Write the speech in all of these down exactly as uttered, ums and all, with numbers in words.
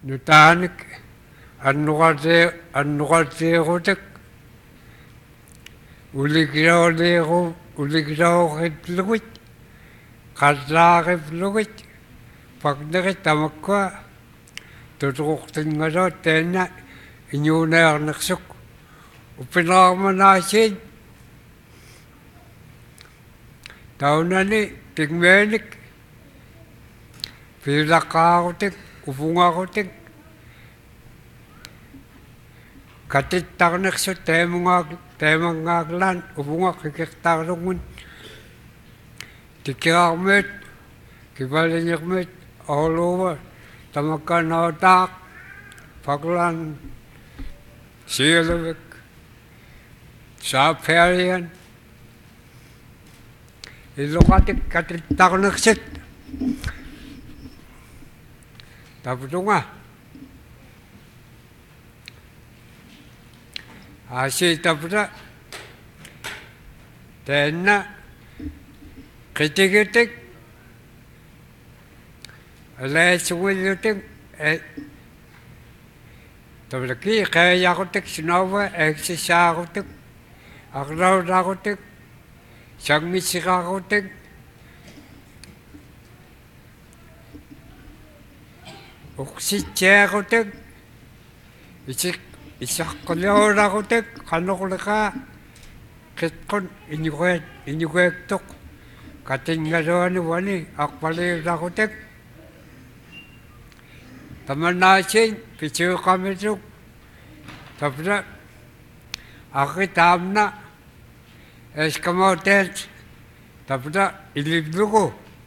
nutaanik annuqatee annuqateequtak ulikilaoleequ ulikilaoqitlugut qallaaqiplugut pakneqit tamakkua tutuqtinngaloot taanna iñuunearneqsuk uppilaarmanaasiin taunani pigmeenik piulaqqaarutik upungarutik katittarneqsut taamungaak taamangaaklaan upunga qiqertaarlungun tikiraarmiut kipaliñermiut orluuva tamakkaanautaaq paklaan siiluvik saaphaalian illuqatik katittarneqsut taputunga aasi taputa taanna qitigitik alaasuguillutik tablaki qayaqutik sinauva eksisaaqutik aqlaulaaqutik sagmissiqaaqutik uqsitsiaqutik isik исаққулиоруларутак қанноқулеқаа қитқун иниугаат иниугааттоқ катингалуани ақпалиуларутак таманнаасин питиуқамисук тапла ақитаамна эскамаутеет тапла илиблугу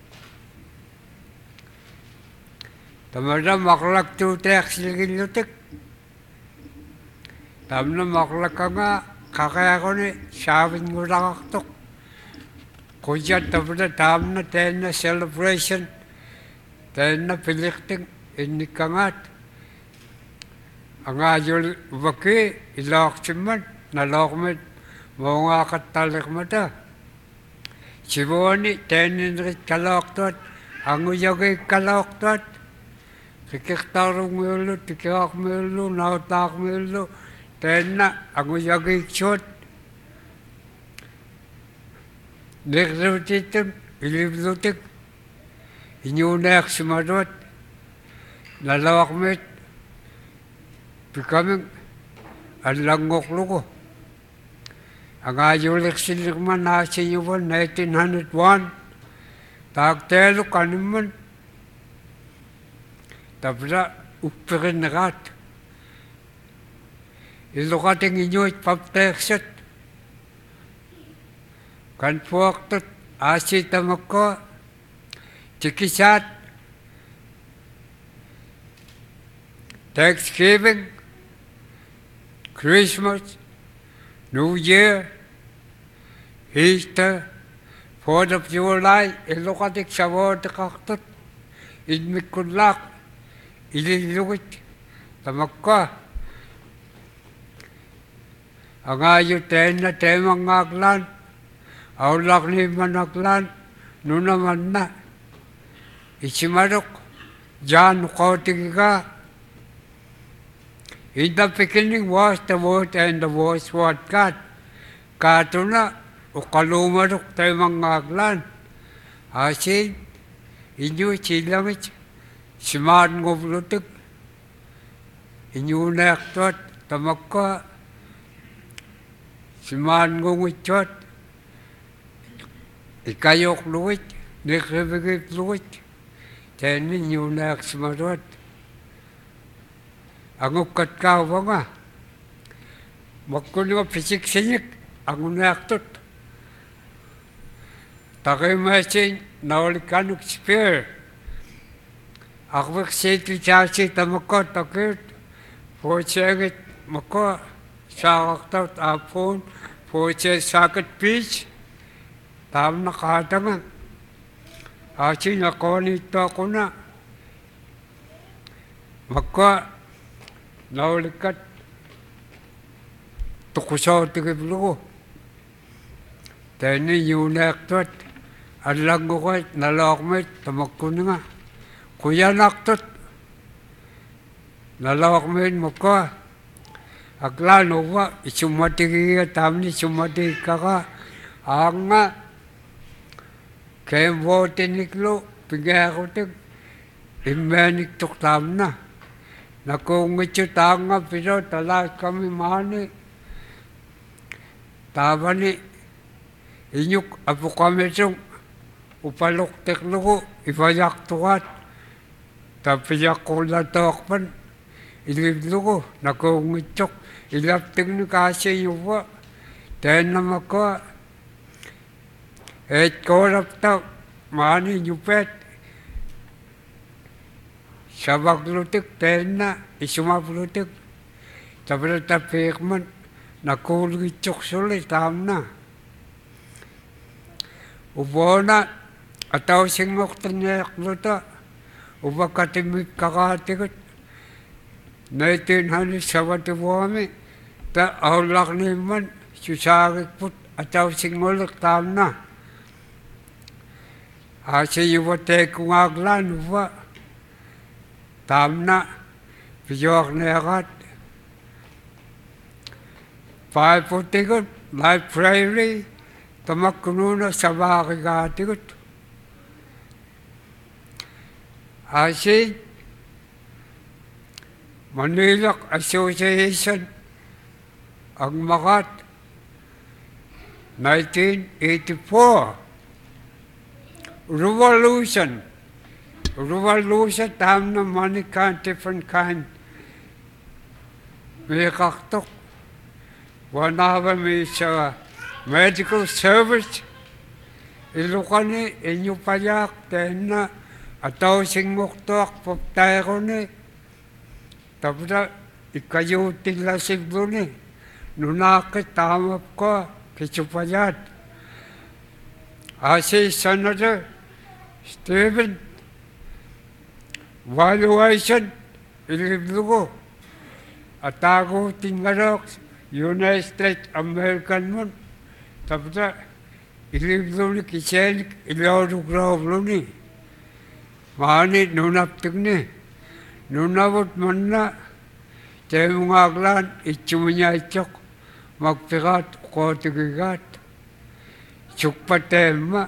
тамада мақлактуутеақсилгиллутак tamna maqlakanga qaqaaquni saavingulaqartoq qujat tabla taamna taanna celebration taanna piliqtik innikkangaat angaajul vaki ilaaqtimmat naloormit moongaaqattaaliqmata sivuani taanninrit kalaaqtuat anguyagik kalaaqtuat qiqertaarungiullu tikiraaqmiullu nautaaqmiullu taanna anguyagiksuut niqluutittun ilivlutik iñuuneaqsimaluat nalaaqmit becoming allangoqlugu angaayuliqsilliqma naasiyuvan nineteen oh one taaqteelu qanimman tabla uppiqinneqaat illuqating iñuit papteeqsut kanpuaqtut aasitamakko tikisaat Thanksgiving, Christmas, New Year, Easter, Fourth of July, illuqatik savootaqartut ilmikkullaaq ilillugit tamakka angaayu taanna taamangaaqlaan aulaqniimmanaqlaan nunamanna isimaruq John qootigigaa. In the beginning was the Word, and the Word was God. Kaatuna uqalumaruk taamangaaqlaan aasiin iñu silamit simaan nguvlutik iñuuneaqtuat tamakka simaan ngungitsuat ikayuqlugit niqrivigiplugut taanni iñuuneaqsimaluat angukkatkaauvanga makkunuga pisiksinik anguneaqtut taqimaasiin naulikkanuk spare aqviqsiitlisaasi tamakko takiut puusiagit makko saaqartaut aappuun puusia saakit piis taamna qaatanga aasiin aqooniittuaquna makko naulikkat tuqusootigivlugu taanni yuuneaqtuat аллангугайт налоормит тамаккунга куянартут nalawak min mo ko. Akla no wa isumati ka tamni sumati ka ka. Anga kem vote niklo pigakotek immanik tok tamna. Nakungityo tanga pero talas kami mani. Tabani inyuk apo kami sung upalok teklo ipayak tukat. Tapiyak ko na tokpan iliblo ko nakungityok ilapting ni kasi yuwa. Ten naman ko et korap ta mani nyupet. Sabak lutik ten na isumap lutik. Tapos tapik man nakungityok sulit tam na. Ubona ataw singok tanyak luta. Uba katimik kakatikot. nineteen seventy-four ta aulak ni man susagik put ataw singolak tam na. Asi yuwa te kungaglan uba. Tam na. Piyok na yakat. Five putikot. Library. Tamak kununa sabaki katikot. Asi Manila Association ang makat nineteen eighty-four Revolution Revolution tam na mani kind different kind may kaktok wanawa may sa medical service ilukani inyo payak ten na ataw singmuktok poptay ko ni. Tapos na, ikayutin lang siglo ni. Nunakit tamap ko, kisupayat. Asi Senator Stephen, valuation, iliblo ko. At ako tingarok, United States American mo. Tapos na, iliblo ni kisenik, ilawag-rawag ni. Mahanit, nunaptig ni. Nunawat man na, tayo mga aglan, itsumunya ityok, magpikat, kotigigat. Sukpatema.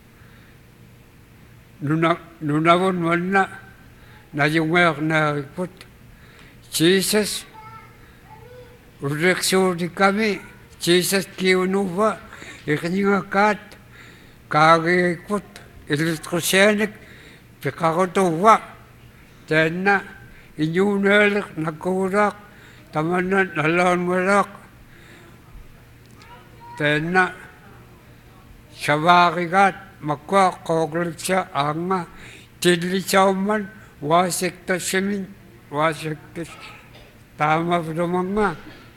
Nunawat man na, nayungak na ikot. Jesus, ureksuri kami, Jesus kiunuwa, ikanyangakat, kagikot, ilitrosenik, pikakotuwa. Ten na, inyunalik, nagkurak, tamanan, nalan malak. Ten na, sabakikat, makwa, koglit siya, anga, tili siya man, wasik ta simin, wasik ta tama pa mga.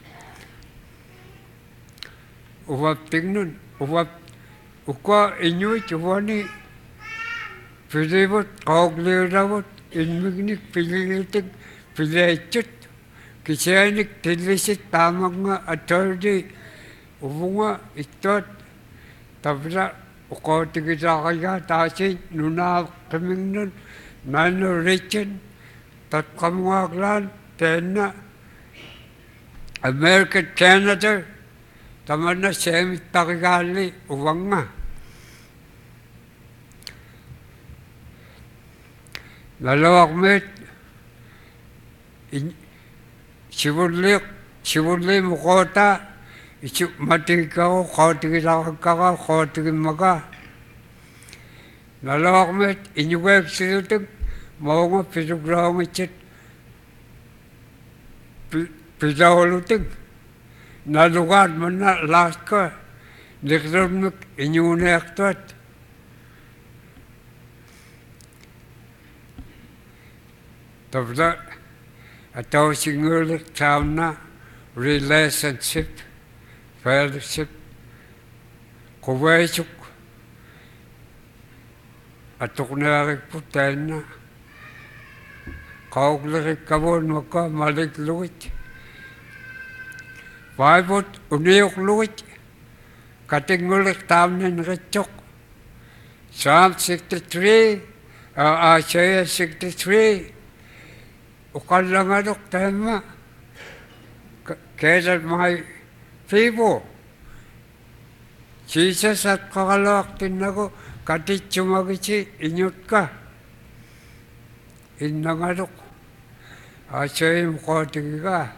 Uwap tingnan, uwap, ukwa, inyuit, uwani, pilibot, koglirabot, inmignik, pililitik, piletit, kisenik, tilisit, tamang nga, attorney, upo nga, itot, tapos ukote kita kaya, tasin, nuna kaming nun, nano Richard, tat kamungaglan, tena, American Senator, tama na semit takigali, uwang nga. Lalawak met, sibudlik, sibudlik mo kota, matig ako, kotigil ako kaka, kotigil maga. Lalawak met, inyugay sinutig, mau nga pisugraw ng itit, pisawulutig. Nalugar man na, last ka, dikram nuk, inyunay aktuat. Tapos na, ataw singulik tam na, relationship, fellowship, kuwaisok, atok na rin po tayo na, kauglarik kabon mo ka, malik luwit. Paibot, uniyok luwit, katingulik tam na nakachok. Psalm sixty-three, uh, Isaiah sixty-three, ukallangaluk tema gathered my people. Jesus at kakalak tinago katit chumagisi inyutka innangaluk asayim kotiga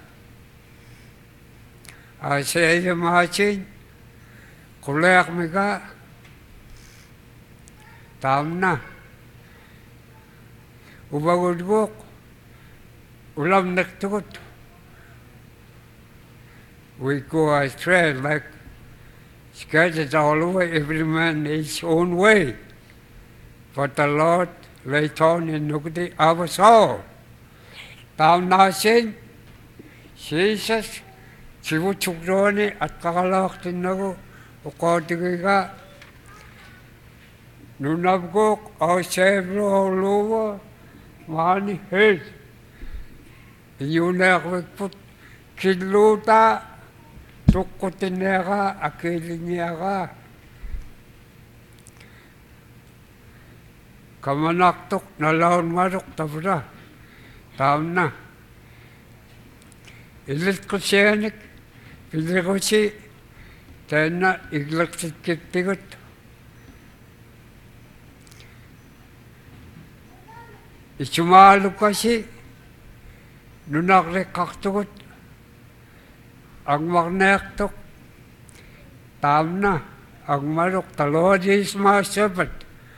asayim machin kulak mika tamna ubagudbuk ulam naktukut. We go astray like scattered all over, every man his own way. But the Lord laid on in nukti our soul. Tam nasin, Jesus, sivu chukroni at kakalak tinago, ukotigiga, nunabgok, au sebro all over, mani his. Yunak put kidluta, tukkutinega, akiliniaga. Kamanaktok nalaon marok tabra. Tamna. Ilit ko siyanik, pili ko si, tena iglaksit kittigot. Isumalo kasi, nunaklik kaktukot. Ang magnektok, tamna, ang marok, the Lord is my shepherd.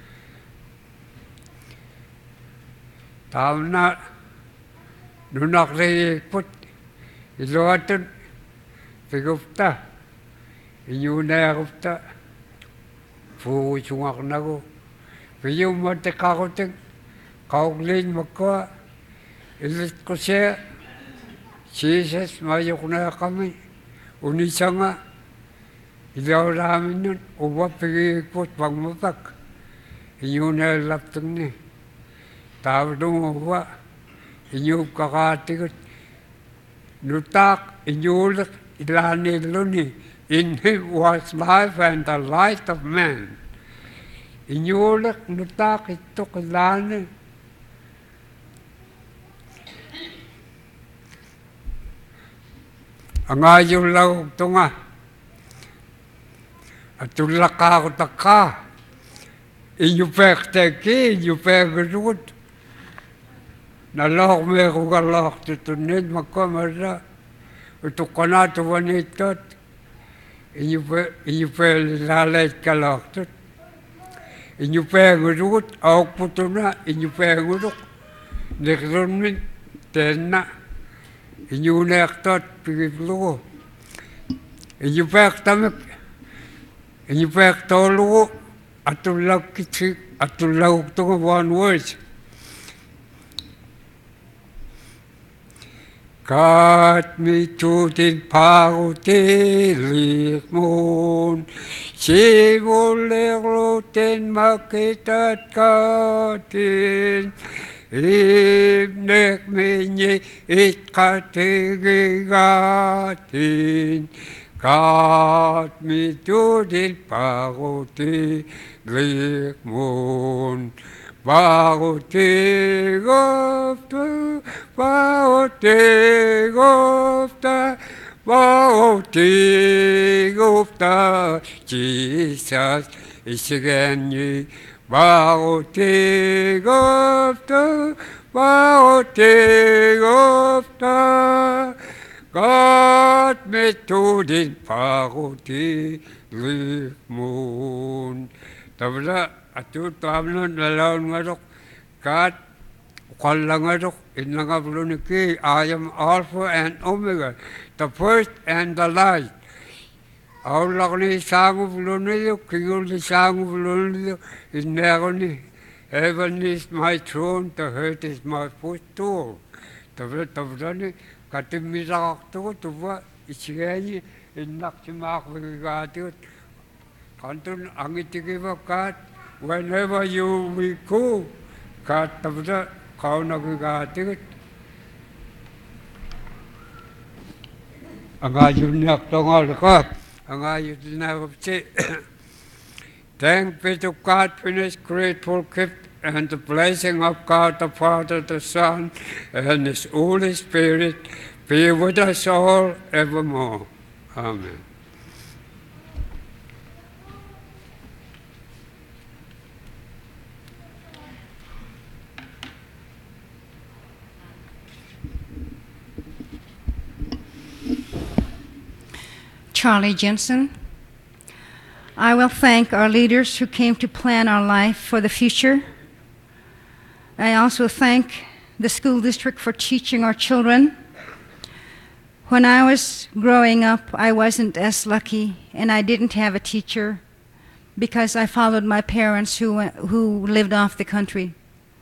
Tamna, nunaklik put, iluatun, pigupta, inyunayagupta, fuusungak nago, piyumate kakuting, kauklin magka, ilit ko siya, Jesus, mayok na kami. Unisa nga, ilaw namin nun, uwa pigikot pagmapak. Inyo na laptang ni. Tawad ng uwa, inyo kakatikot. Nutak, inyo ulit, ilanilo ni. In him was life and the light of man. Inyo ulit, nutak, ito kilanin. Ang ayaw lang ito nga. At tulak ka ako taka. Inyo pekteki, inyo pekirud. Nalak me kukalak tutunid magkamara. Ito ka na tuwanitot. Inyo pelilalait kalak tut. Inyo pekirud. Awak puto na, inyo pekirud. Nekronin, tena. Inyo nektot, pigipluko. Inyo pektamik. Inyo pektoluko. Atulak kitsik. Atulak ito nga one word. Kat mi tutin pakutilik mon. Sibuliklutin makitat katin. Ibnek minyi itkatigigatin. Kat mi tutin pakutilik mon. Bautigopta, Bautigopta, Bautigopta, Jesus is again ye. Bautigopta, Bautigopta, God me to din Bautigopta moon. Tabla. Atu tamnon nalaon ngadok kat ukalla ngadok inna ngabluniki I am Alpha and Omega, the first and the last. Aulak ni sangu bluniyo, kingul ni sangu bluniyo, innegoni. Heaven is my throne, the earth is my footstool. Tabla tabla ni katimizak to tuwa isigani innak simak bigatiut. Kantun angitigiba kat. Whenever you will go, kat tabda kau nagigatit. Ang ayun niya tongal ka, ang ayun na kapsi. Thank be to God for His grateful gift and the blessing of God the Father, the Son, and His Holy Spirit be with us all evermore. Amen. Charlie Jensen. I will thank our leaders who came to plan our life for the future. I also thank the school district for teaching our children. When I was growing up, I wasn't as lucky, and I didn't have a teacher because I followed my parents who, went, who lived off the country.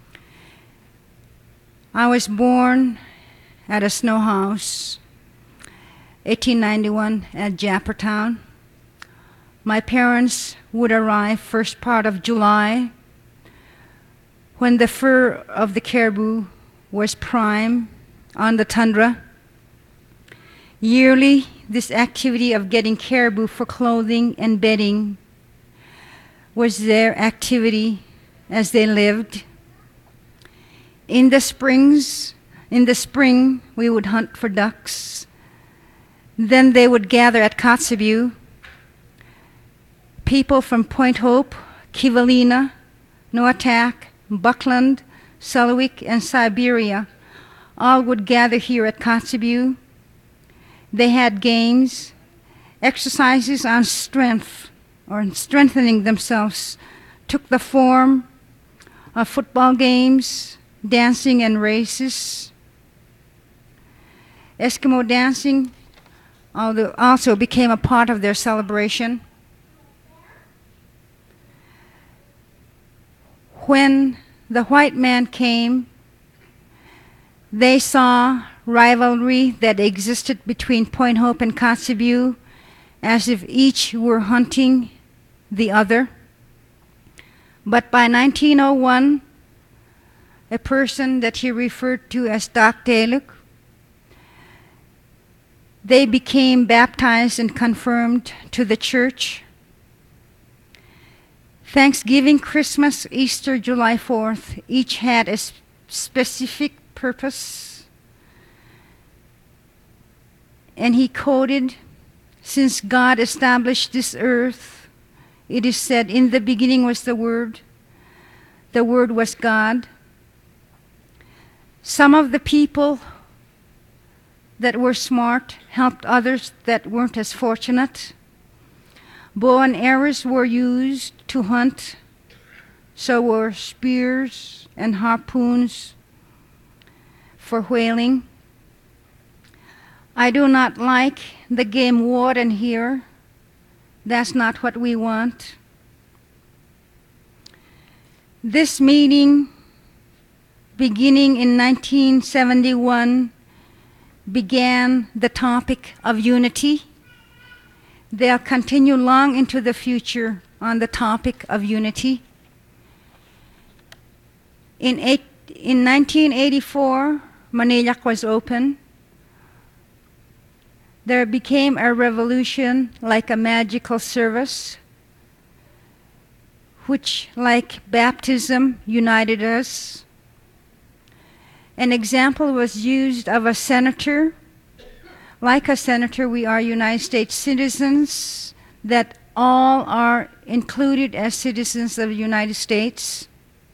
I was born at a snow house, eighteen ninety-one at Jappertown. My parents would arrive first part of July when the fur of the caribou was prime on the tundra. Yearly, this activity of getting caribou for clothing and bedding was their activity as they lived. In the springs, in the spring, we would hunt for ducks. Then they would gather at Kotzebue. People from Point Hope, Kivalina, Noatak, Buckland, Selawik, and Siberia all would gather here at Kotzebue. They had games, exercises on strength or strengthening themselves, took the form of football games, dancing, and races. Eskimo dancing also became a part of their celebration. When the white man came, they saw rivalry that existed between Point Hope and Kotzebue, as if each were hunting the other. But by nineteen oh one, a person that he referred to as Doc Teluk, they became baptized and confirmed to the church. Thanksgiving, Christmas, Easter, July fourth, each had a specific purpose. And he quoted, "Since God established this earth, it is said, in the beginning was the Word, the Word was God." Some of the people that were smart helped others that weren't as fortunate. Bow and arrows were used to hunt, so were spears and harpoons for whaling. I do not like the game warden here. That's not what we want. This meeting, beginning in nineteen seventy-one, began the topic of unity. They'll continue long into the future on the topic of unity. In, eight, in nineteen eighty-four, Manilak was open. There became a revolution like a magical service, which, like baptism, united us. An example was used of a senator. Like a senator, we are United States citizens, that all are included as citizens of the United States.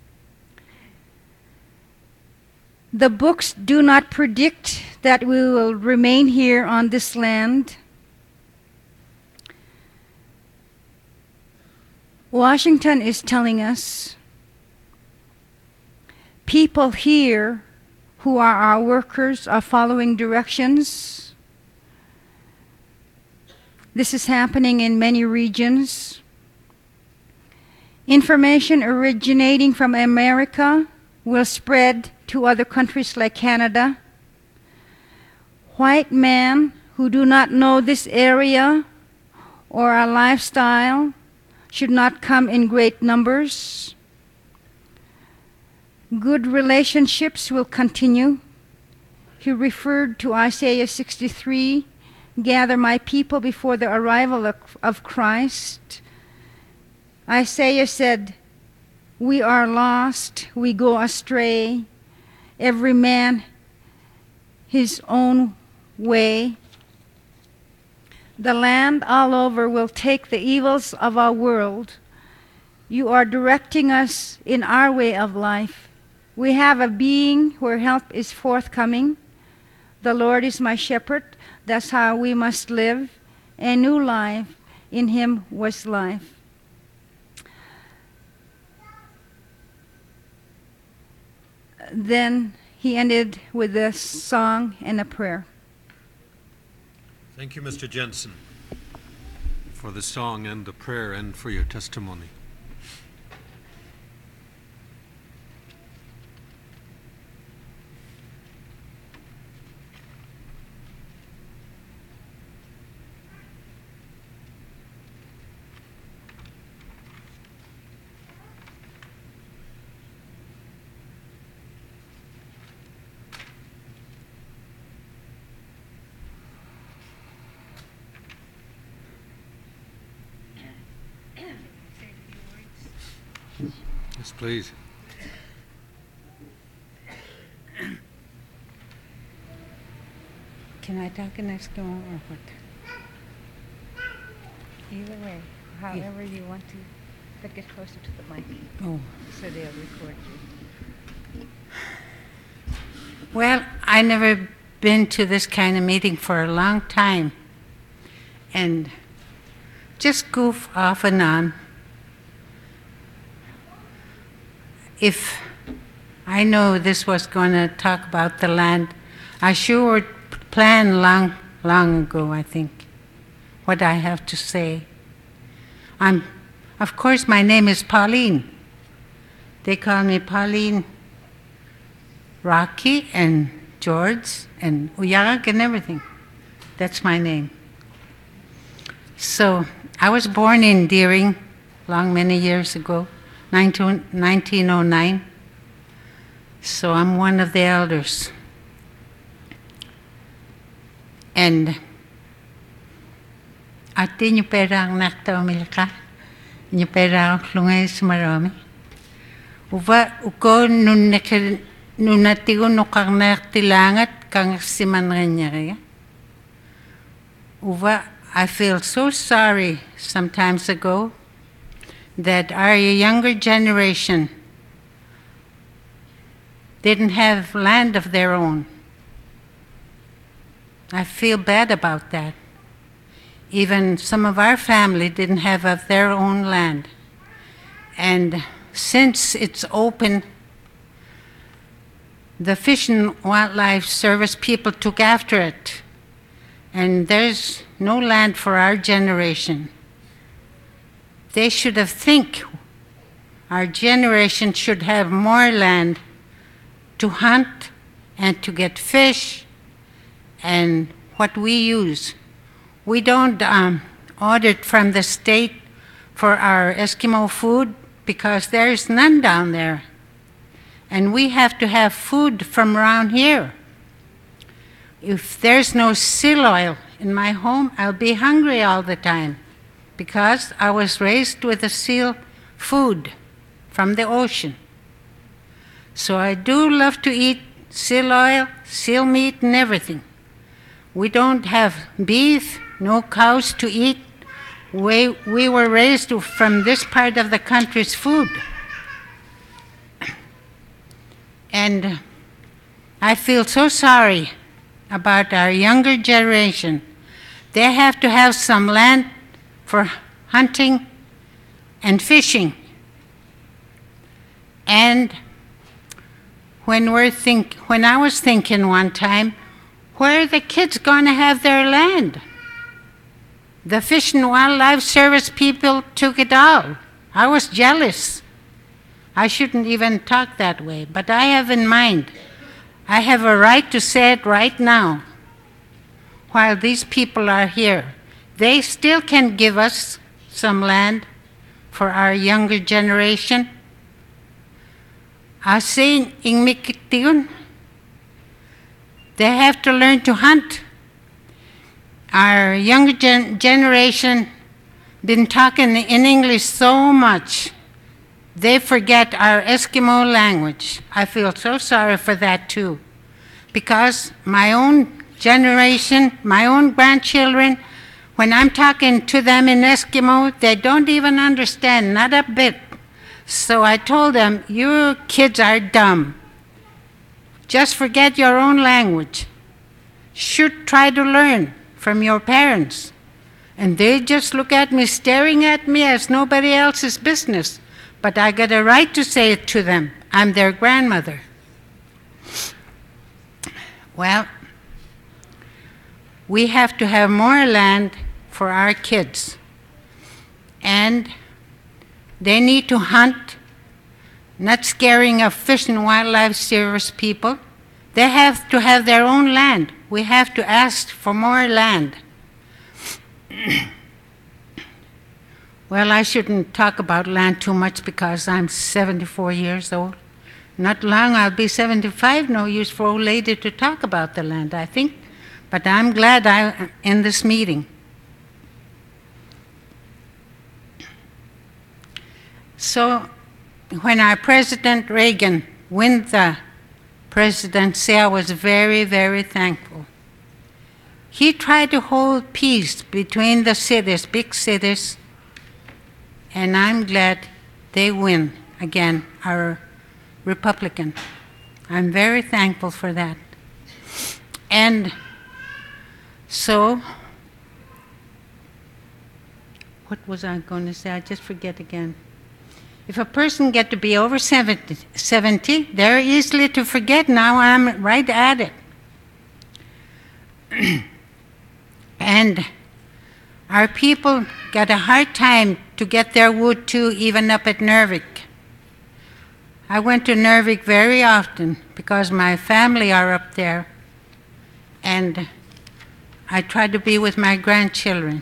The books do not predict that we will remain here on this land. Washington is telling us people here who are our workers are following directions. This is happening in many regions. Information originating from America will spread to other countries like Canada. White men who do not know this area or our lifestyle should not come in great numbers. Good relationships will continue. He referred to Isaiah sixty-three, "Gather my people before the arrival of, of Christ." Isaiah said, We are lost, we go astray, every man his own way. The land all over will take the evils of our world. You are directing us in our way of life. We have a being where help is forthcoming. The Lord is my shepherd. That's how we must live. A new life. In him was life. Then he ended with a song and a prayer. Thank you, Mister Jensen, for the song and the prayer and for your testimony. Yes, please. Can I talk in next door or what? Either way, however you want to, but get closer to the mic Oh. so they'll record you. Well, I never been to this kind of meeting for a long time. And just goof off and on. If I know this was going to talk about the land, I sure would plan long, long ago, I think, what I have to say. I'm, of course, my name is Pauline. They call me Pauline Rocky and George and Uyarag and everything. That's my name. So I was born in Deering long many years ago, nineteen oh nine. So I'm one of the elders. And ati nyo pera ang nakta umilaka, nyo pera ang klungay sa marami. Uva uko nun natigo no kang naktilangat kang siman kanya kaya. Uva, I feel so sorry sometimes ago that our younger generation didn't have land of their own. I feel bad about that. Even some of our family didn't have of their own land. And since it's open, the Fish and Wildlife Service people took after it. And there's no land for our generation. They should have think our generation should have more land to hunt and to get fish and what we use. We don't um, audit from the state for our Eskimo food because there's none down there. And we have to have food from around here. If there's no seal oil in my home, I'll be hungry all the time because I was raised with the seal food from the ocean. So I do love to eat seal oil, seal meat, and everything. We don't have beef, no cows to eat. We, we were raised from this part of the country's food. And I feel so sorry about our younger generation. They have to have some land for hunting and fishing. And when we're think, when I was thinking one time, where are the kids going to have their land? The Fish and Wildlife Service people took it all. I was jealous. I shouldn't even talk that way, but I have in mind, I have a right to say it right now. While these people are here, they still can give us some land for our younger generation. I say in Mikitiun, they have to learn to hunt. Our younger gen generation been talking in English so much. they forget our Eskimo language. I feel so sorry for that too, because my own generation, my own grandchildren, when I'm talking to them in Eskimo, they don't even understand, not a bit. So I told them, you kids are dumb. Just forget your own language. Should try to learn from your parents. And they just look at me, staring at me as nobody else's business. But I got a right to say it to them. I'm their grandmother. Well, we have to have more land for our kids. And they need to hunt, not scaring of Fish and Wildlife Service people. They have to have their own land. We have to ask for more land. Well, I shouldn't talk about land too much because I'm seventy-four years old. Not long I'll be seventy-five, no use for old lady to talk about the land, I think. But I'm glad I'm in this meeting. So when our President Reagan won the presidency, I was very, very thankful. He tried to hold peace between the cities, big cities, and I'm glad they win again, our Republican. I'm very thankful for that. And so, what was I going to say? I just forget again. If a person get to be over seventy, seventy, they're easily to forget. Now I'm right at it. And our people got a hard time to get their wood too, even up at Nervik. I went to Nervik very often because my family are up there. And I tried to be with my grandchildren.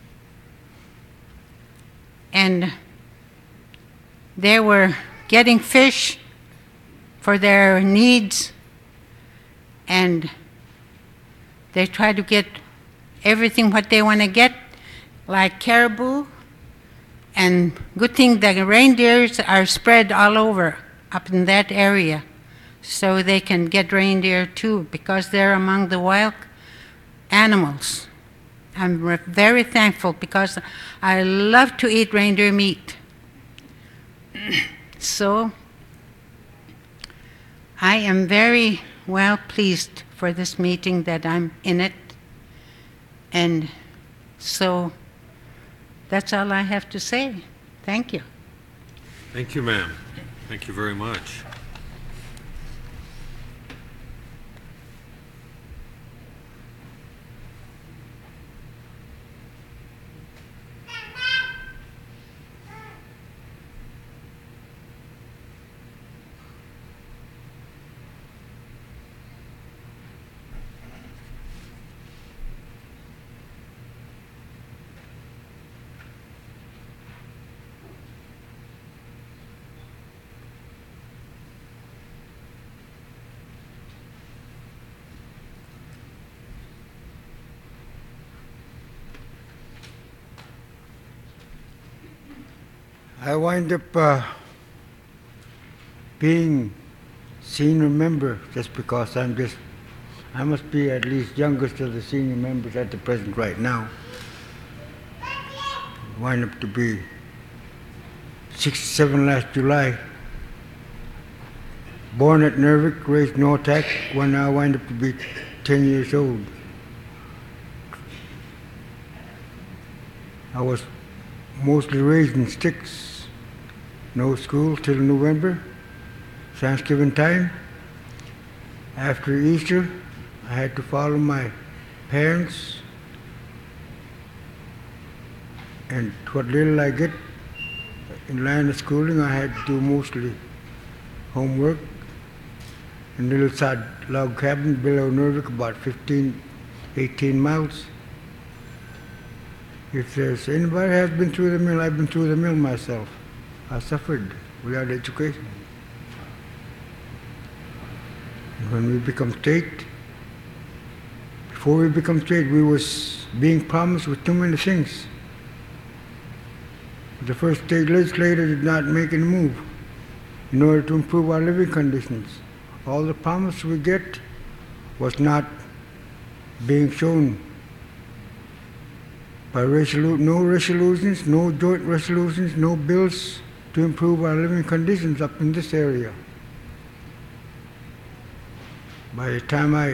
And they were getting fish for their needs, and they try to get everything what they want to get, like caribou, and good thing the reindeers are spread all over up in that area, so they can get reindeer too, because they're among the wild animals. I'm re- very thankful because I love to eat reindeer meat. So, I am very well pleased for this meeting that I'm in it. And so, that's all I have to say. Thank you. Thank you, ma'am. Thank you very much. I wind up uh, being senior member just because I'm just, I must be at least youngest of the senior members at the present right now. Wind up to be sixty-seven last July. Born at Nervik, raised in Nortac, when I wind up to be ten years old. I was mostly raised in sticks. No school till November, Thanksgiving time. After Easter, I had to follow my parents, and what little I get in line of schooling, I had to do mostly homework in a little side log cabin below Nervik, about fifteen, eighteen miles. If there's anybody has been through the mill, I've been through the mill myself. I suffered without education. And when we become state, before we become state, we was being promised with too many things. The first state legislator did not make any move in order to improve our living conditions. All the promise we get was not being shown by resolu- no resolutions, no joint resolutions, no bills to improve our living conditions up in this area. By the time I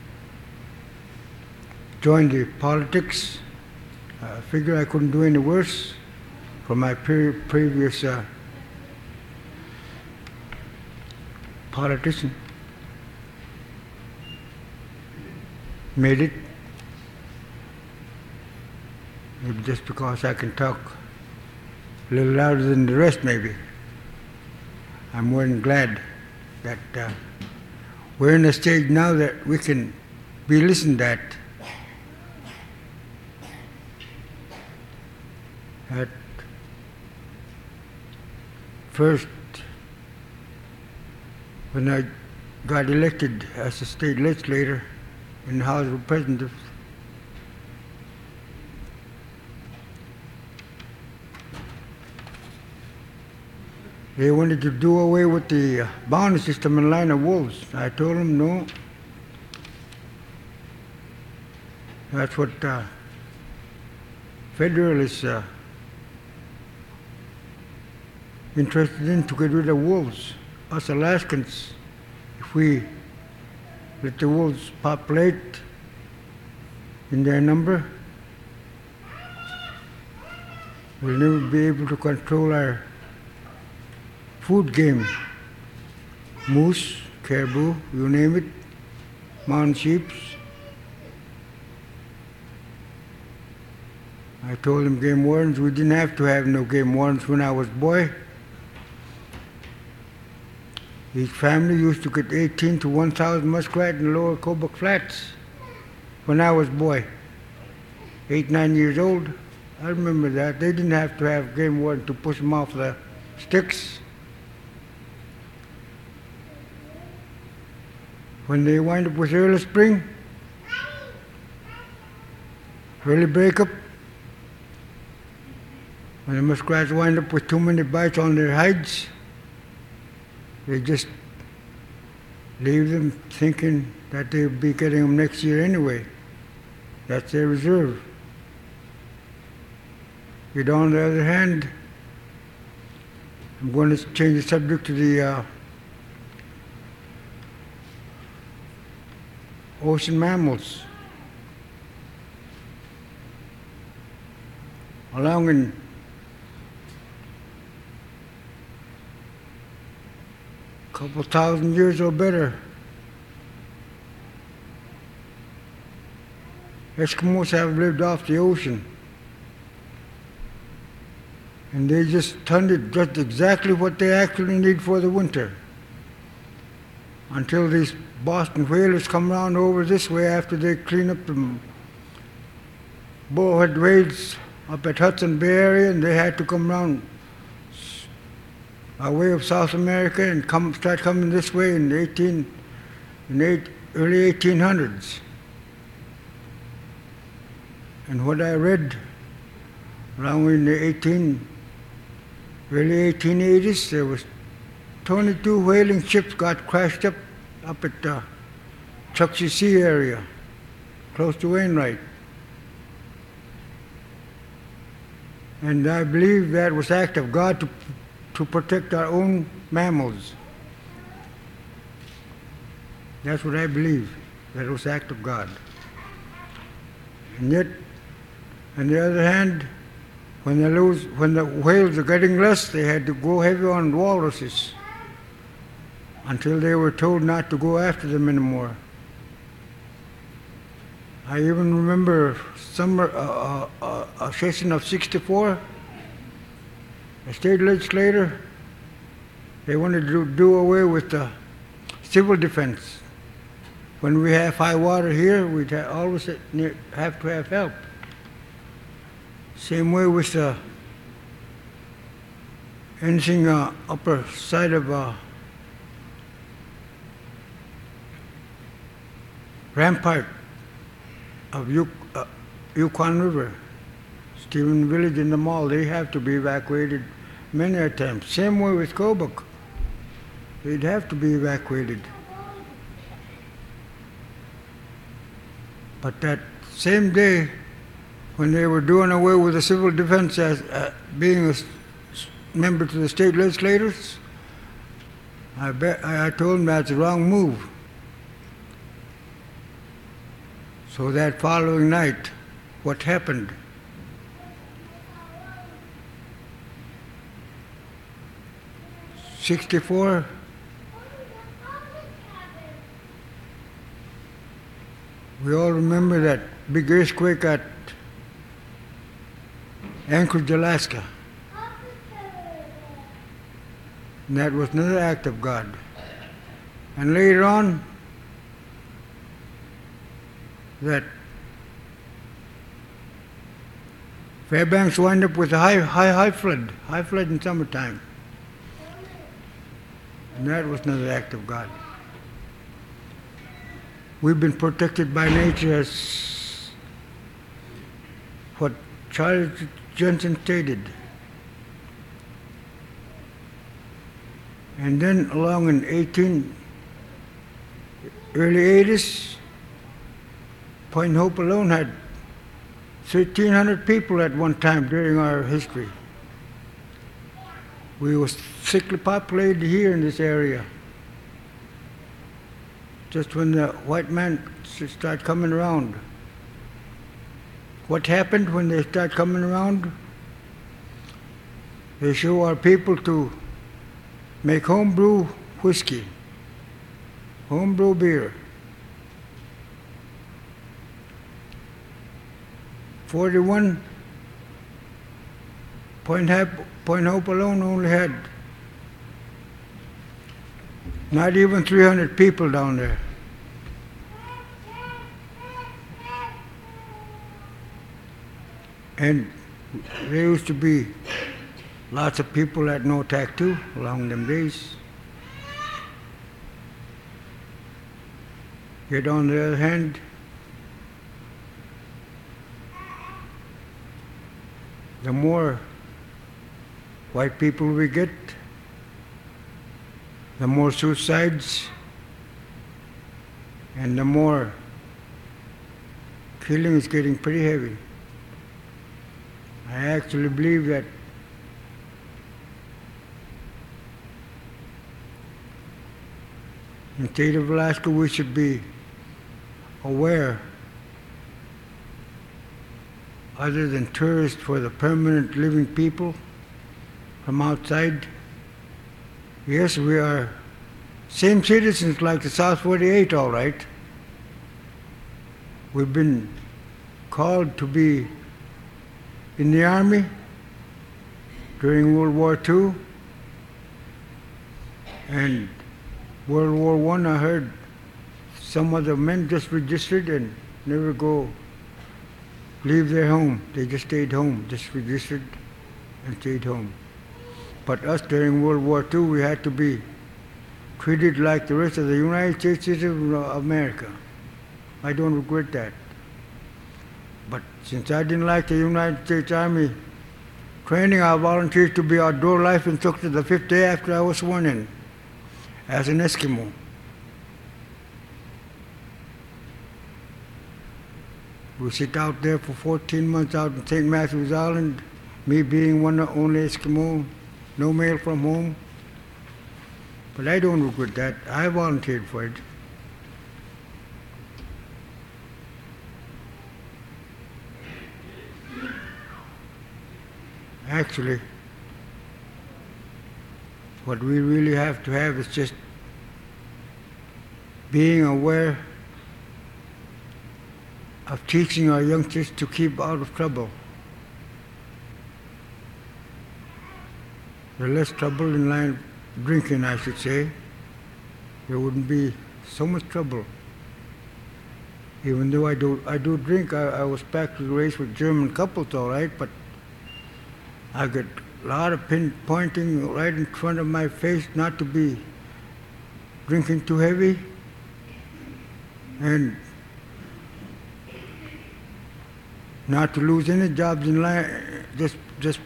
joined the politics, I figured I couldn't do any worse for my pre- previous uh, politician. Made it. Maybe just because I can talk a little louder than the rest, maybe. I'm more than glad that uh, we're in a stage now that we can be listened at. At first, when I got elected as a state legislator in the House of Representatives, they wanted to do away with the uh, boundary system and line of wolves. I told them no. That's what uh, federalists uh, interested in, to get rid of wolves. Us Alaskans, if we let the wolves populate in their number, we'll never be able to control our food game. Moose, caribou, you name it, mountain sheep. I told them game wardens, we didn't have to have no game wardens when I was a boy. Each family used to get eighteen to one thousand muskrat in the lower Kobuk Flats when I was a boy, eight, nine years old. I remember that. They didn't have to have game warden to push them off the sticks. When they wind up with early spring, early breakup, when the muskrats wind up with too many bites on their hides, they just leave them thinking that they'll be getting them next year anyway. That's their reserve. Yet on the other hand, I'm going to change the subject to the uh, ocean mammals. Along in a couple thousand years or better, Eskimos have lived off the ocean. And they just turned it just exactly what they actually need for the winter. Until these Boston whalers come around over this way after they clean up the bowhead raids up at Hudson Bay area, and they had to come around by way of South America and come start coming this way in the eighteen, in the eight, early eighteen hundreds. And what I read around in the eighteen, early eighteen eighties, there was twenty-two whaling ships got crashed up up at the Chukchi Sea area, close to Wainwright. And I believe that was act of God to, to protect our own mammals. That's what I believe, that it was act of God. And yet, on the other hand, when the, lose, when the whales are getting less, they had to go heavy on walruses until they were told not to go after them anymore. I even remember summer, uh, uh, a session of sixty-four, a state legislator, they wanted to do away with the civil defense. When we have high water here, we'd ha- always have to have help. Same way with uh, anything uh, upper side of uh, rampart of Yuk- uh, Yukon River. Stephen Village in the mall, they have to be evacuated many a time. Same way with Kobuk. They'd have to be evacuated. But that same day, when they were doing away with the civil defense as uh, being a s- member to the state legislators, I, bet, I told them that's the wrong move. So that following night, what happened? Sixty-four. We all remember that big earthquake at Anchorage, Alaska. And that was another act of God. And later on, that Fairbanks wound up with a high, high, high flood, high flood in summertime. And that was another act of God. We've been protected by nature as what Charles Johnson stated. And then along in eighteen, early eighties, Point Hope alone had thirteen hundred people at one time during our history. We were thickly populated here in this area. Just when the white man started coming around. What happened when they start coming around? They show our people to make homebrew whiskey, homebrew beer. forty-one, Point Hope, Point Hope alone only had not even three hundred people down there. And there used to be lots of people at No Tattoo along them days. Yet on the other hand, the more white people we get, the more suicides and the more killing is getting pretty heavy. I actually believe that in the state of Alaska we should be aware, other than tourists, for the permanent living people from outside. Yes, we are same citizens like the South forty-eight, all right. We've been called to be in the Army during World War Two, and World War One. I heard some of the men just registered and never go leave their home. They just stayed home, just registered and stayed home. But us during World War Two, we had to be treated like the rest of the United States citizens of America. I don't regret that. But since I didn't like the United States Army training, I volunteered to be outdoor life instructor the fifth day after I was sworn in as an Eskimo. We sit out there for fourteen months out in Saint Matthews Island, me being one of the only Eskimo, no mail from home. But I don't regret that. I volunteered for it. Actually, what we really have to have is just being aware of teaching our youngsters to keep out of trouble. The less trouble in line drinking, I should say, there wouldn't be so much trouble. Even though I do, I do drink, I, I was practically raised with German couples, all right, but I got a lot of pinpointing right in front of my face not to be drinking too heavy. And not to lose any jobs in line, just, just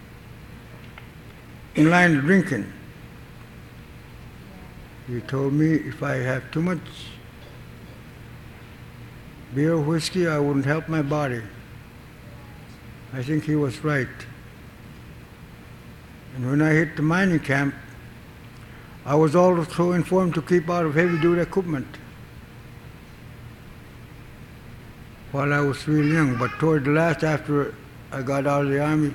in line of drinking. He told me if I have too much beer or whiskey, I wouldn't help my body. I think he was right. And when I hit the mining camp, I was also informed to keep out of heavy-duty equipment while I was real young. But toward the last, after I got out of the Army,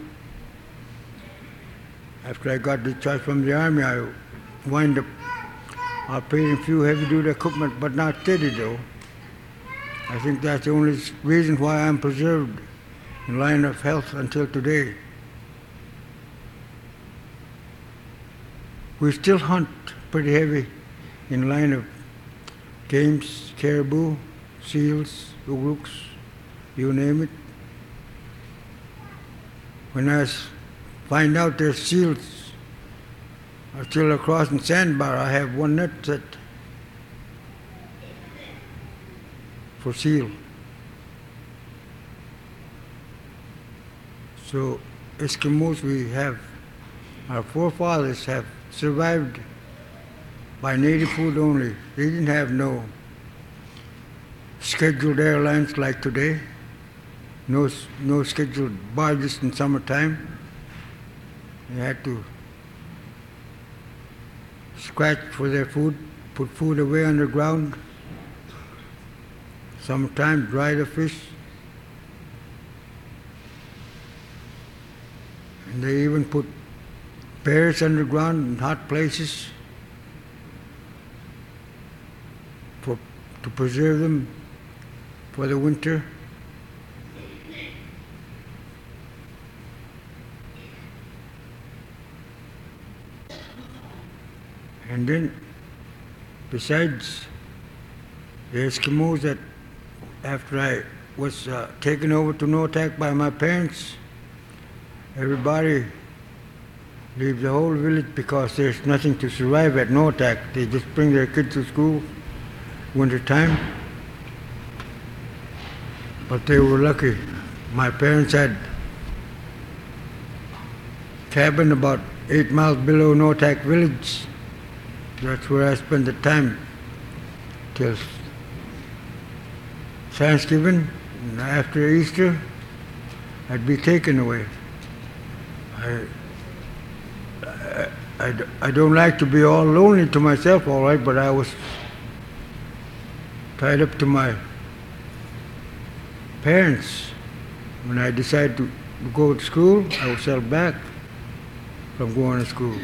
after I got discharged from the Army, I wound up operating a few heavy-duty equipment, but not steady though. I think that's the only reason why I'm preserved in line of health until today. We still hunt pretty heavy in line of games, caribou, seals, uruks, you name it. When I find out there's seals are still across in Sandbar, I have one net set for seal. So Eskimos, we have, our forefathers have survived by native food only. They didn't have no scheduled airlines like today, no, no scheduled barges in summertime. They had to scratch for their food, put food away underground, sometimes dry the fish. And they even put bears underground in hot places for, to preserve them for the winter. And then, besides the Eskimos, that after I was uh, taken over to Noatak by my parents, everybody leaves the whole village because there's nothing to survive at Noatak. They just bring their kids to school winter time. But they were lucky. My parents had cabin about eight miles below Noatak village. That's where I spent the time till Thanksgiving, and after Easter, I'd be taken away. I, I, I, I don't like to be all lonely to myself, all right, but I was tied up to my parents. When I decided to go to school, I was held back from going to school.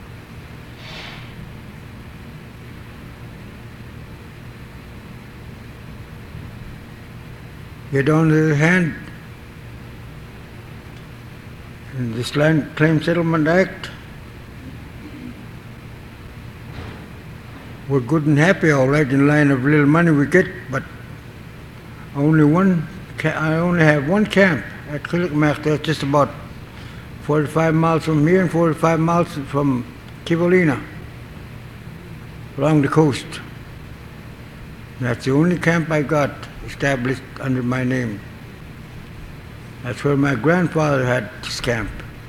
Yet on the other hand, in this Land Claim Settlement Act, we're good and happy, all right, in line of little money we get, but only one, I only have one camp at Kilikmak. That's just about forty-five miles from here and forty-five miles from Kivalina, along the coast. That's the only camp I got established under my name. That's where my grandfather had his camp.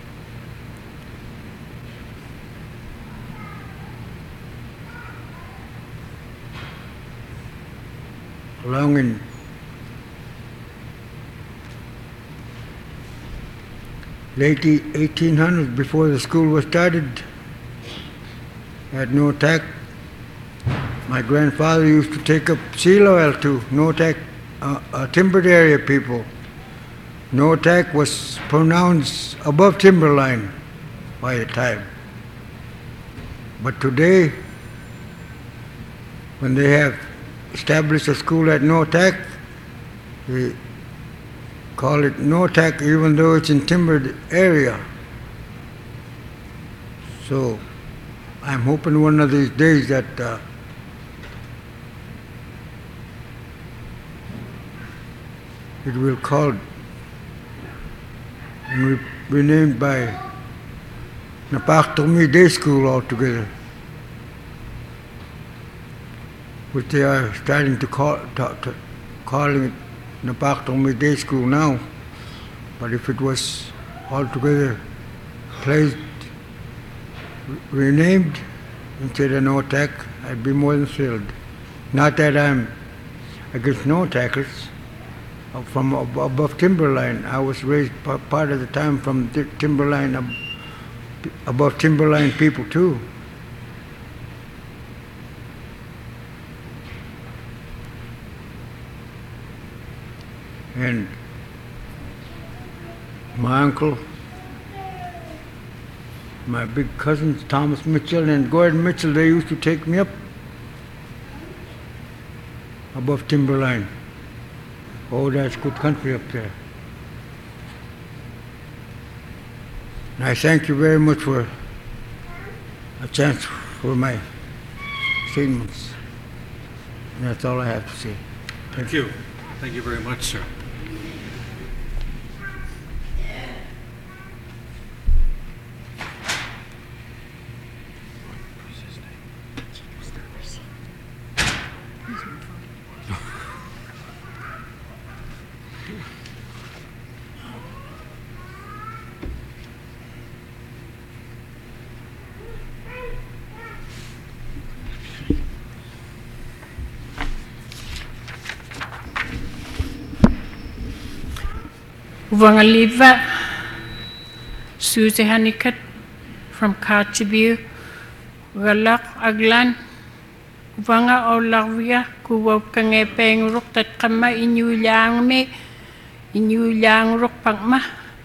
Along in late eighteen hundreds, before the school was started at Noatak, my grandfather used to take up seal oil to Noatak, uh, uh, timbered area people. Noatak was pronounced above timberline by the time. But today, when they have established a school at Noatak, they call it Noatak even though it's in timbered area. So I'm hoping one of these days that uh, it will called and be renamed by Napaktomi Day School altogether, which they are starting to call, to, to calling it Napaktomi Day School now. But if it was altogether placed, renamed instead of no attack, I'd be more than thrilled. Not that I'm against no attackers. From ab- above timberline, I was raised p- part of the time from the timberline, ab- above timberline people too. And my uncle, my big cousins, Thomas Mitchell and Gordon Mitchell, they used to take me up above timberline. Oh, that's good country up there. And I thank you very much for a chance for my statements. And that's all I have to say. Thank you. Thank you very much, sir. Wangaliva, Susie Honeycutt from Cartibou, Galak Aglan, Wanga o Larvia, Kuwa Kangepeng Ruk Tat Kama Inu Yang Me, Inu Yang Ruk Pangma,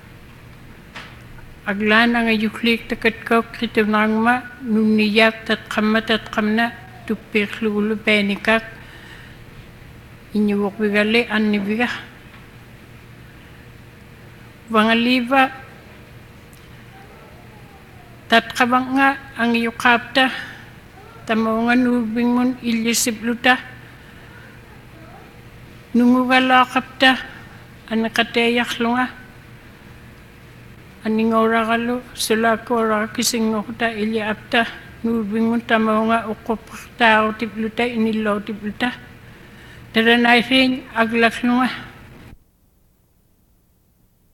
Aglan ang ayuklik takat ko kitunangma, Nuniyak Tat Kama Tat Kamna, Tupik Lulu Penikak, Inu Wigale Aniviga. Wangaliva, tatkabang nga ang iyukapta, tamawangan ubing mon ilisip luta, nungugalakapta, anakateyak lunga, aningora kalo, sulako rakising okuta iliapta, nubing mon tamawanga ukopakta o tipluta, inilaw tipluta, taranay rin aglak lunga.